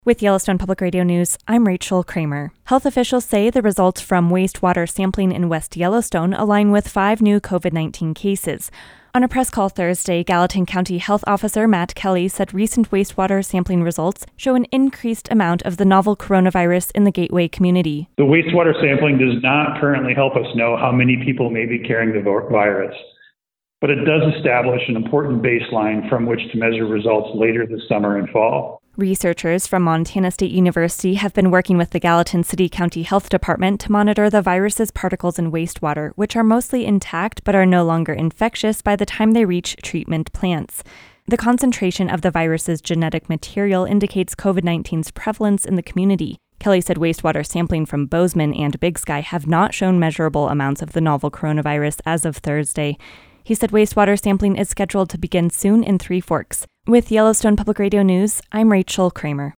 With Yellowstone Public Radio News, I'm Rachel Kramer. Health officials say the results from wastewater sampling in West Yellowstone align with 5 new COVID-19 cases. On a press call Thursday, Gallatin County Health Officer Matt Kelly said recent wastewater sampling results show an increased amount of the novel coronavirus in the Gateway community. The wastewater sampling does not currently help us know how many people may be carrying the virus, but it does establish an important baseline from which to measure results later this summer and fall. Researchers from Montana State University have been working with the Gallatin City County Health Department to monitor the virus's particles in wastewater, which are mostly intact but are no longer infectious by the time they reach treatment plants. The concentration of the virus's genetic material indicates COVID-19's prevalence in the community. Kelly said wastewater sampling from Bozeman and Big Sky have not shown measurable amounts of the novel coronavirus as of Thursday. He said wastewater sampling is scheduled to begin soon in Three Forks. With Yellowstone Public Radio News, I'm Rachel Kramer.